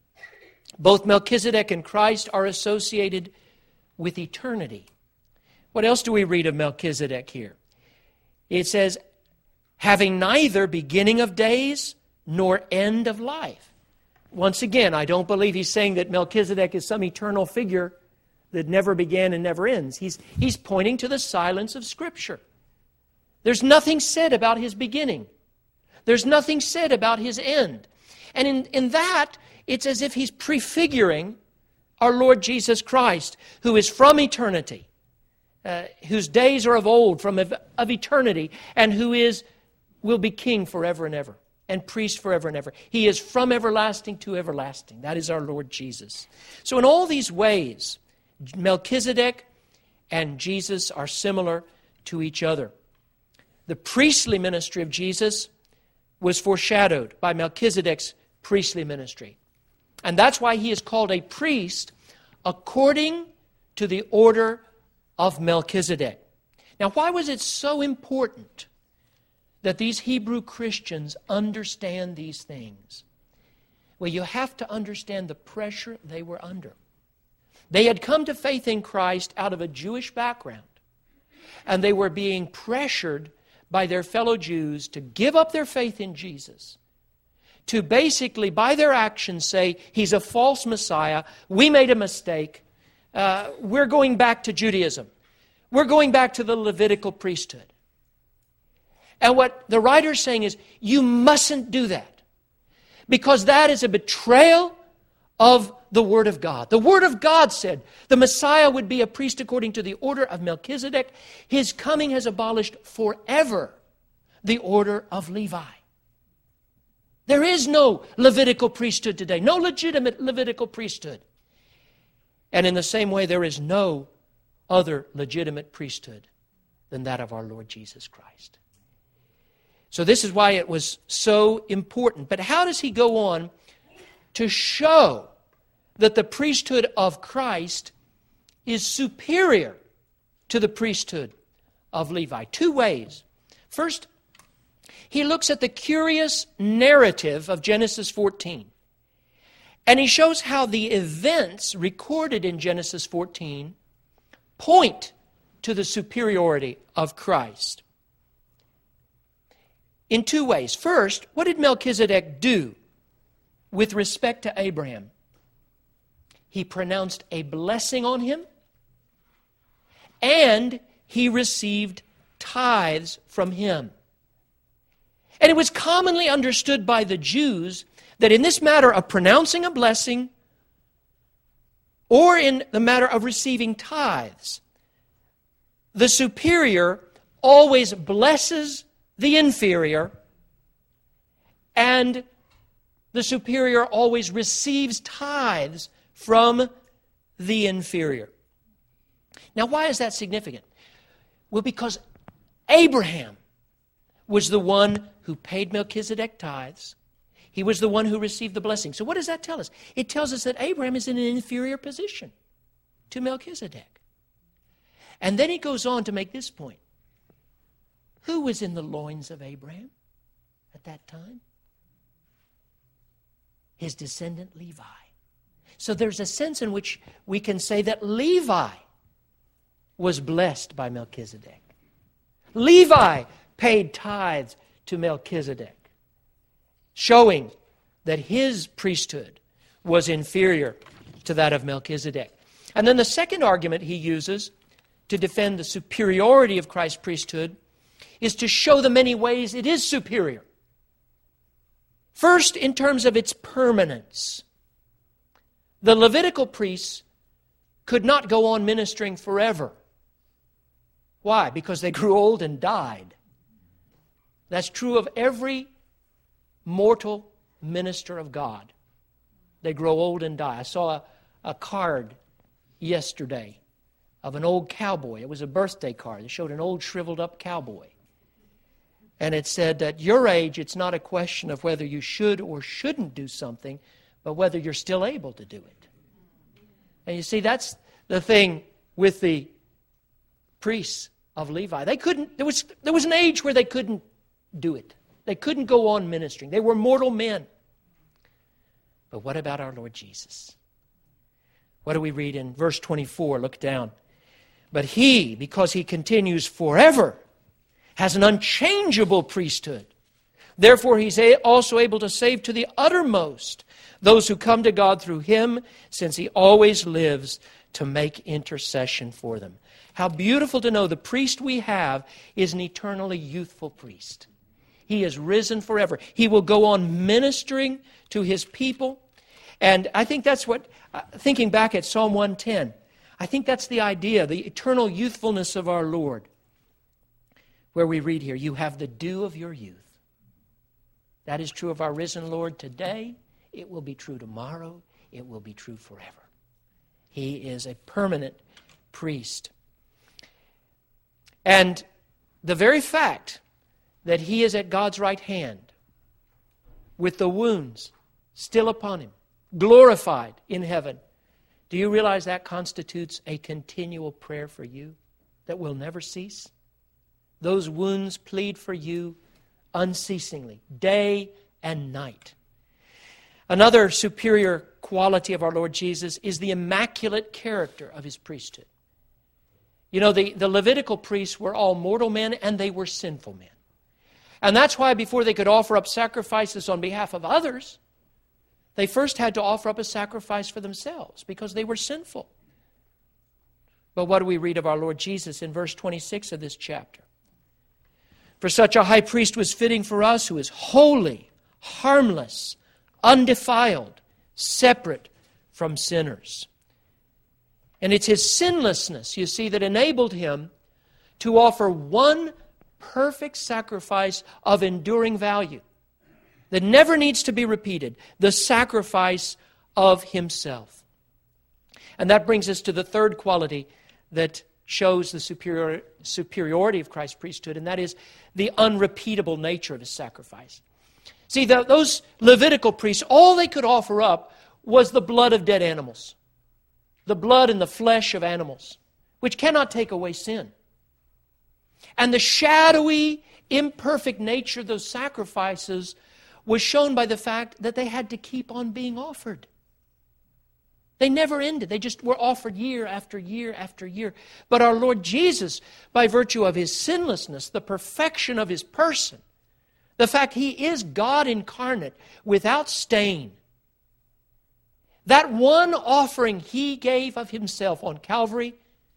both Melchizedek and Christ are associated with eternity. What else do we read of Melchizedek here? It says, having neither beginning of days nor end of life. Once again, I don't believe he's saying that Melchizedek is some eternal figure that never began and never ends. He's pointing to the silence of Scripture. There's nothing said about his beginning. There's nothing said about his end. And in that, it's as if he's prefiguring our Lord Jesus Christ, who is from eternity, whose days are of old, of eternity, and who will be king forever and ever, and priest forever and ever. He is from everlasting to everlasting. That is our Lord Jesus. So in all these ways, Melchizedek and Jesus are similar to each other. The priestly ministry of Jesus was foreshadowed by Melchizedek's priestly ministry. And that's why he is called a priest according to the order of Melchizedek. Now, why was it so important that these Hebrew Christians understand these things? Well, you have to understand the pressure they were under. They had come to faith in Christ out of a Jewish background, and they were being pressured by their fellow Jews to give up their faith in Jesus, to basically, by their actions, say, he's a false Messiah, we made a mistake, we're going back to Judaism, we're going back to the Levitical priesthood. And what the writer's saying is, you mustn't do that, because that is a betrayal of the Word of God. The Word of God said the Messiah would be a priest according to the order of Melchizedek. His coming has abolished forever the order of Levi. There is no Levitical priesthood today, no legitimate Levitical priesthood. And in the same way, there is no other legitimate priesthood than that of our Lord Jesus Christ. So this is why it was so important. But how does he go on to show that the priesthood of Christ is superior to the priesthood of Levi? Two ways. First, he looks at the curious narrative of Genesis 14. And he shows how the events recorded in Genesis 14 point to the superiority of Christ. In two ways. First, what did Melchizedek do with respect to Abraham? He pronounced a blessing on him, and he received tithes from him. And it was commonly understood by the Jews that in this matter of pronouncing a blessing, or in the matter of receiving tithes, the superior always blesses the inferior, and the superior always receives tithes from the inferior. Now, why is that significant? Well, because Abraham was the one who paid Melchizedek tithes. He was the one who received the blessing. So what does that tell us? It tells us that Abraham is in an inferior position to Melchizedek. And then he goes on to make this point. Who was in the loins of Abraham at that time? His descendant Levi. So there's a sense in which we can say that Levi was blessed by Melchizedek. Levi paid tithes to Melchizedek, showing that his priesthood was inferior to that of Melchizedek. And then the second argument he uses to defend the superiority of Christ's priesthood is to show the many ways it is superior. First, in terms of its permanence. The Levitical priests could not go on ministering forever. Why? Because they grew old and died. That's true of every mortal minister of God. They grow old and die. I saw a card yesterday of an old cowboy. It was a birthday card. It showed an old shriveled up cowboy. And it said, at your age, it's not a question of whether you should or shouldn't do something, but whether you're still able to do it. And you see, that's the thing with the priests of Levi. They couldn't, there was an age where they couldn't do it. They couldn't go on ministering. They were mortal men. But what about our Lord Jesus? What do we read in verse 24? Look down. But he, because he continues forever, has an unchangeable priesthood. Therefore, he's also able to save to the uttermost those who come to God through him, since he always lives to make intercession for them. How beautiful to know the priest we have is an eternally youthful priest. He is risen forever. He will go on ministering to his people. And I think that's what, thinking back at Psalm 110, I think that's the idea, the eternal youthfulness of our Lord. Where we read here, you have the dew of your youth. That is true of our risen Lord today. It will be true tomorrow. It will be true forever. He is a permanent priest. And the very fact that he is at God's right hand, with the wounds still upon him, glorified in heaven, do you realize that constitutes a continual prayer for you that will never cease? Those wounds plead for you unceasingly, day and night. Another superior quality of our Lord Jesus is the immaculate character of his priesthood. You know, the Levitical priests were all mortal men and they were sinful men. And that's why before they could offer up sacrifices on behalf of others, they first had to offer up a sacrifice for themselves because they were sinful. But what do we read of our Lord Jesus in verse 26 of this chapter? For such a high priest was fitting for us, who is holy, harmless, undefiled, separate from sinners. And it's his sinlessness, you see, that enabled him to offer one perfect sacrifice of enduring value that never needs to be repeated, the sacrifice of himself. And that brings us to the third quality that shows the superiority of Christ's priesthood, and that is the unrepeatable nature of his sacrifice. See, those Levitical priests, all they could offer up was the blood of dead animals, the blood and the flesh of animals, which cannot take away sin. And the shadowy, imperfect nature of those sacrifices was shown by the fact that they had to keep on being offered. They never ended. They just were offered year after year after year. But our Lord Jesus, by virtue of his sinlessness, the perfection of his person, the fact he is God incarnate without stain, that one offering he gave of himself on Calvary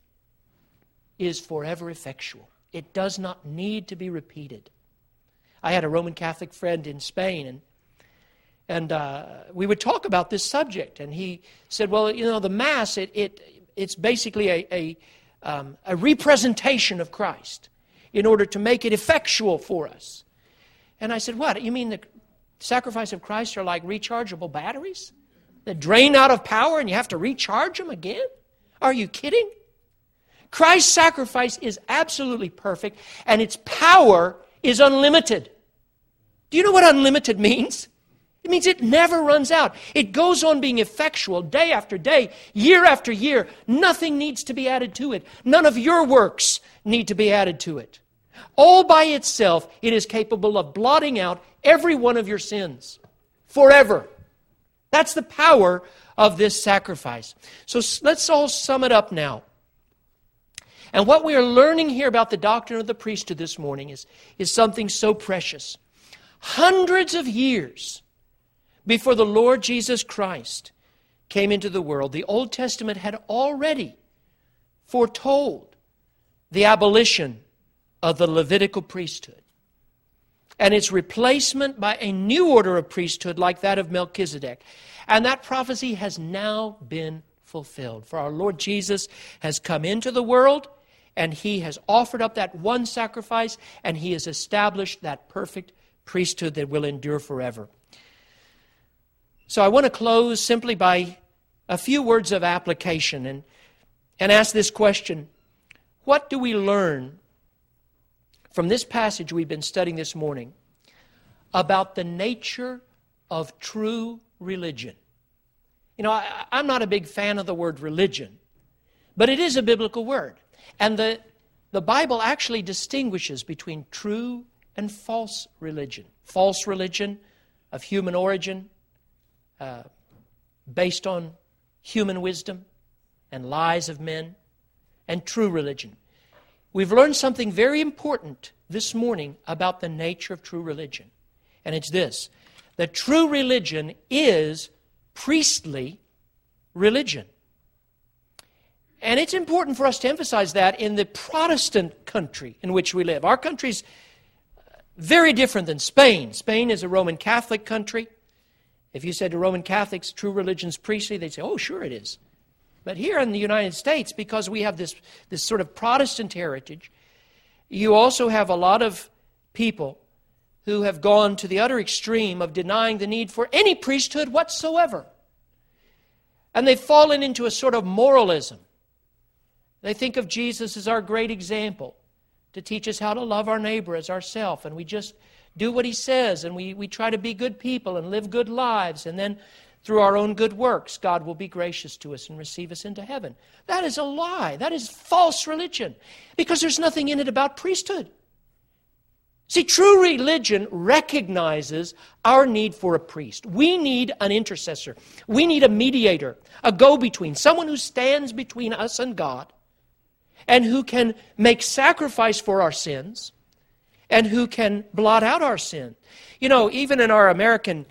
is forever effectual. It does not need to be repeated. I had a Roman Catholic friend in Spain, and we would talk about this subject. And he said, well, you know, the Mass, it's basically a representation of Christ in order to make it effectual for us. And I said, what? You mean the sacrifice of Christ are like rechargeable batteries that drain out of power and you have to recharge them again? Are you kidding? Christ's sacrifice is absolutely perfect, and its power is unlimited. Do you know what unlimited means? It means it never runs out. It goes on being effectual day after day, year after year. Nothing needs to be added to it. None of your works need to be added to it. All by itself, it is capable of blotting out every one of your sins forever. That's the power of this sacrifice. So let's all sum it up now. And what we are learning here about the doctrine of the priesthood this morning is something so precious. Hundreds of years before the Lord Jesus Christ came into the world, the Old Testament had already foretold the abolition of the Levitical priesthood and its replacement by a new order of priesthood like that of Melchizedek. And that prophecy has now been fulfilled. For our Lord Jesus has come into the world, and He has offered up that one sacrifice, and He has established that perfect priesthood that will endure forever. So I want to close simply by a few words of application and ask this question: what do we learn from this passage we've been studying this morning about the nature of true religion? You know, I'm not a big fan of the word religion, but it is a biblical word. And the Bible actually distinguishes between true and false religion. False religion of human origin, based on human wisdom and lies of men, and true religion. We've learned something very important this morning about the nature of true religion. And it's this: that true religion is priestly religion. And it's important for us to emphasize that in the Protestant country in which we live. Our country's very different than Spain. Spain is a Roman Catholic country. If you said to Roman Catholics, true religion's priestly, they'd say, oh, sure it is. But here in the United States, because we have this sort of Protestant heritage, you also have a lot of people who have gone to the utter extreme of denying the need for any priesthood whatsoever. And they've fallen into a sort of moralism. They think of Jesus as our great example to teach us how to love our neighbor as ourselves, and we just do what He says, and we try to be good people and live good lives, and then through our own good works, God will be gracious to us and receive us into heaven. That is a lie. That is false religion, because there's nothing in it about priesthood. See, true religion recognizes our need for a priest. We need an intercessor. We need a mediator, a go-between, someone who stands between us and God, and who can make sacrifice for our sins, and who can blot out our sin. You know, even in our American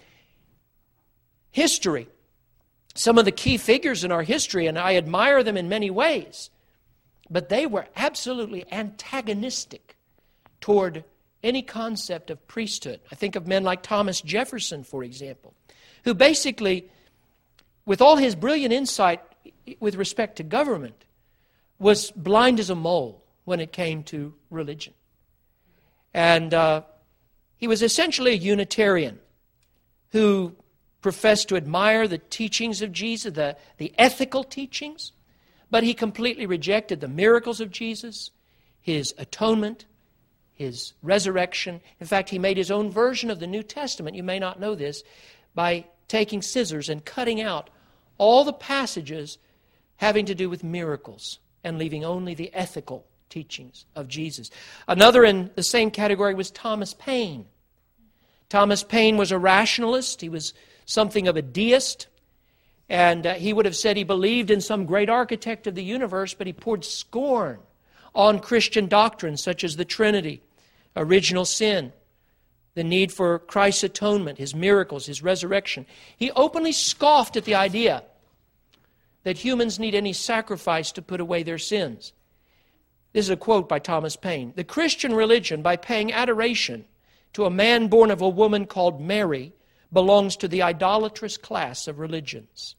history, some of the key figures in our history, and I admire them in many ways, but they were absolutely antagonistic toward any concept of priesthood. I think of men like Thomas Jefferson, for example, who basically, with all his brilliant insight with respect to government, was blind as a mole when it came to religion. And he was essentially a Unitarian who professed to admire the teachings of Jesus, the ethical teachings, but he completely rejected the miracles of Jesus, His atonement, His resurrection. In fact, he made his own version of the New Testament, you may not know this, by taking scissors and cutting out all the passages having to do with miracles and leaving only the ethical teachings of Jesus. Another in the same category was Thomas Paine. Thomas Paine was a rationalist. He was something of a deist. And he would have said he believed in some great architect of the universe, but he poured scorn on Christian doctrines such as the Trinity, original sin, the need for Christ's atonement, His miracles, His resurrection. He openly scoffed at the idea that humans need any sacrifice to put away their sins. This is a quote by Thomas Paine. "The Christian religion, by paying adoration to a man born of a woman called Mary, belongs to the idolatrous class of religions."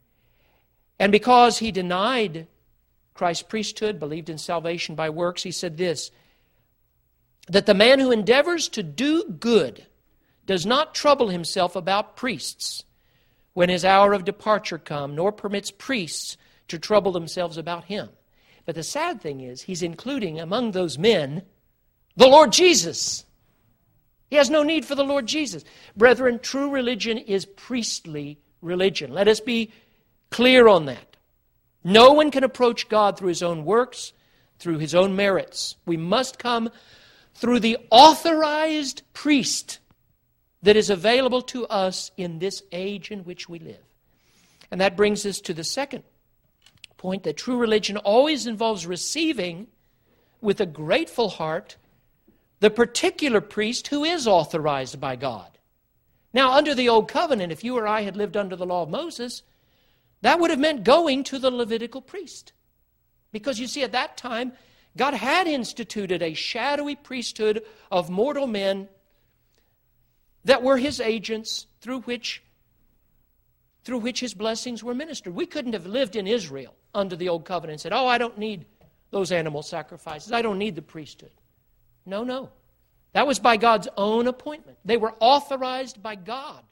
And because he denied Christ's priesthood, believed in salvation by works, he said this, that the man who endeavors to do good does not trouble himself about priests when his hour of departure come, nor permits priests to trouble themselves about him. But the sad thing is, he's including among those men the Lord Jesus. He has no need for the Lord Jesus. Brethren, true religion is priestly religion. Let us be clear on that. No one can approach God through his own works, through his own merits. We must come through the authorized priest that is available to us in this age in which we live. And that brings us to the second point, that true religion always involves receiving with a grateful heart the particular priest who is authorized by God. Now, under the Old Covenant, if you or I had lived under the law of Moses, that would have meant going to the Levitical priest. Because you see, at that time, God had instituted a shadowy priesthood of mortal men that were His agents through which His blessings were ministered. We couldn't have lived in Israel under the Old Covenant and said, oh, I don't need those animal sacrifices. I don't need the priesthood. No. That was by God's own appointment. They were authorized by God.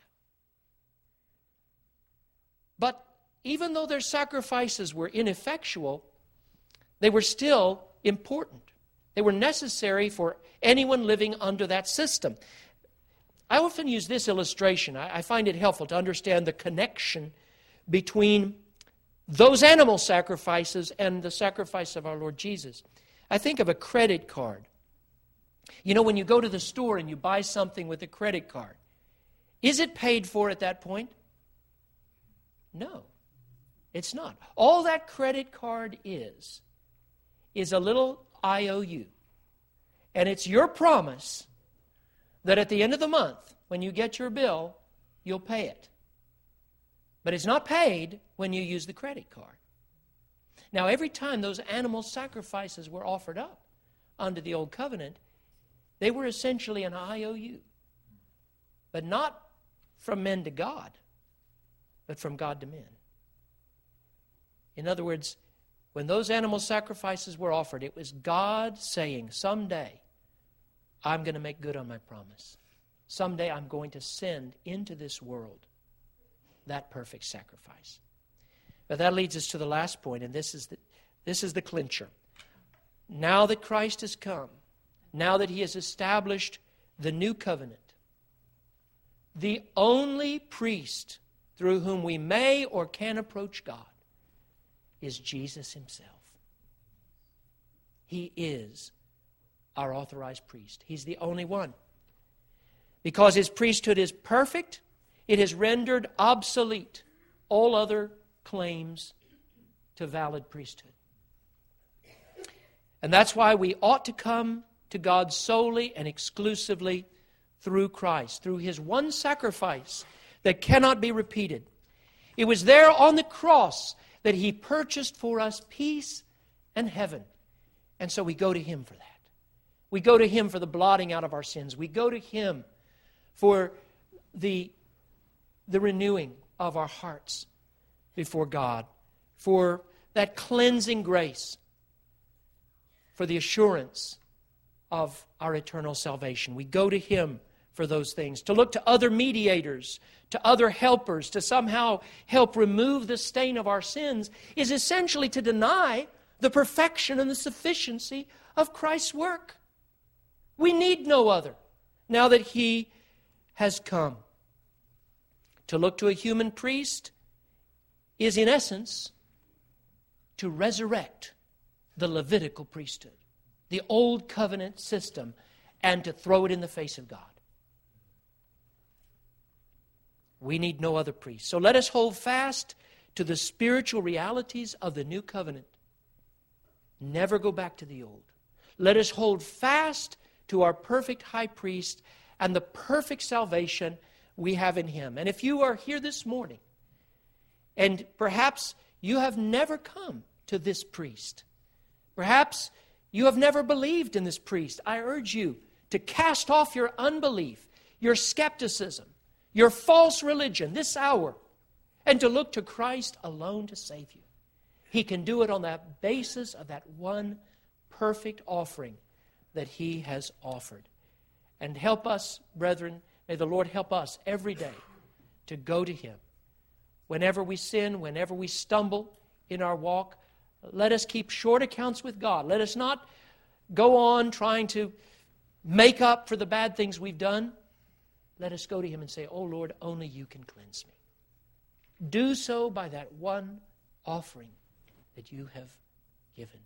But even though their sacrifices were ineffectual, they were still important. They were necessary for anyone living under that system. I often use this illustration. I find it helpful to understand the connection between those animal sacrifices and the sacrifice of our Lord Jesus. I think of a credit card. You know, when you go to the store and you buy something with a credit card, is it paid for at that point? No, it's not. All that credit card is a little IOU. And it's your promise that at the end of the month, when you get your bill, you'll pay it. But it's not paid when you use the credit card. Now, every time those animal sacrifices were offered up under the Old Covenant, they were essentially an IOU. But not from men to God, but from God to men. In other words, when those animal sacrifices were offered, it was God saying, someday I'm going to make good on my promise. Someday I'm going to send into this world that perfect sacrifice. But that leads us to the last point, and this is the clincher. Now that Christ has come, now that He has established the new covenant, the only priest through whom we may or can approach God is Jesus Himself. He is our authorized priest. He's the only one. Because His priesthood is perfect, it has rendered obsolete all other claims to valid priesthood. And that's why we ought to come to God solely and exclusively through Christ, through His one sacrifice that cannot be repeated. It was there on the cross that He purchased for us peace and heaven. And so we go to Him for that. We go to Him for the blotting out of our sins. We go to Him for the renewing of our hearts before God, for that cleansing grace, for the assurance of our eternal salvation. We go to Him for those things. To look to other mediators, to other helpers, to somehow help remove the stain of our sins is essentially to deny the perfection and the sufficiency of Christ's work. We need no other now that He has come. To look to a human priest is, in essence, to resurrect the Levitical priesthood, the old covenant system, and to throw it in the face of God. We need no other priest. So let us hold fast to the spiritual realities of the new covenant. Never go back to the old. Let us hold fast to our perfect high priest and the perfect salvation we have in Him. And if you are here this morning, and perhaps you have never come to this priest, perhaps you have never believed in this priest, I urge you to cast off your unbelief, your skepticism, your false religion this hour, and to look to Christ alone to save you. He can do it on that basis of that one perfect offering that He has offered. And help us, brethren, may the Lord help us every day to go to Him. Whenever we sin, whenever we stumble in our walk, let us keep short accounts with God. Let us not go on trying to make up for the bad things we've done. Let us go to Him and say, "Oh Lord, only You can cleanse me." Do so by that one offering that You have given.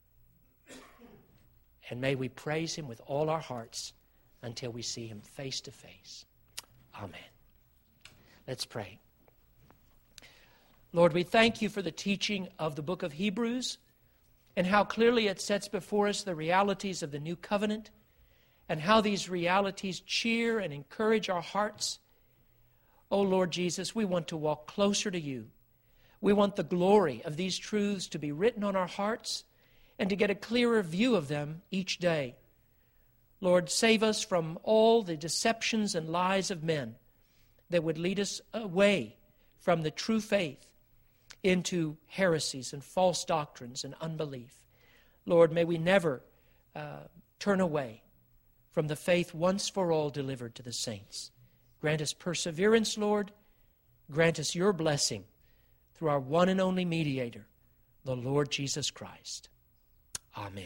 And may we praise Him with all our hearts until we see Him face to face. Amen. Let's pray. Lord, we thank You for the teaching of the book of Hebrews and how clearly it sets before us the realities of the new covenant and how these realities cheer and encourage our hearts. Oh Lord Jesus, we want to walk closer to You. We want the glory of these truths to be written on our hearts and to get a clearer view of them each day. Lord, save us from all the deceptions and lies of men that would lead us away from the true faith into heresies and false doctrines and unbelief. Lord, may we never turn away from the faith once for all delivered to the saints. Grant us perseverance, Lord. Grant us your blessing through our one and only mediator, the Lord Jesus Christ. Amen.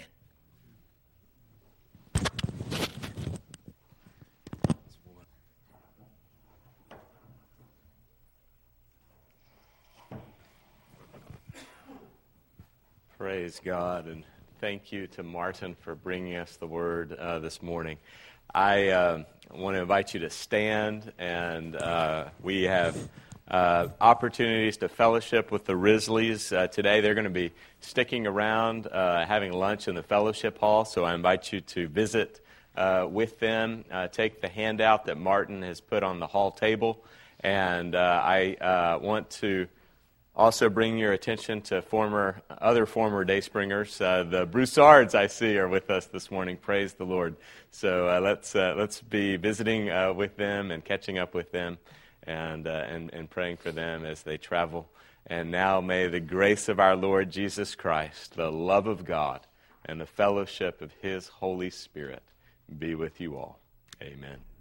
Praise God, and thank you to Martin for bringing us the word this morning. I want to invite you to stand, and we have opportunities to fellowship with the Risleys today. They're going to be sticking around, having lunch in the fellowship hall, so I invite you to visit with them. Take the handout that Martin has put on the hall table, and I want to also bring your attention to other former Dayspringers. The Broussards, I see, are with us this morning. Praise the Lord. So let's be visiting with them and catching up with them and praying for them as they travel. And now may the grace of our Lord Jesus Christ, the love of God, and the fellowship of His Holy Spirit be with you all. Amen.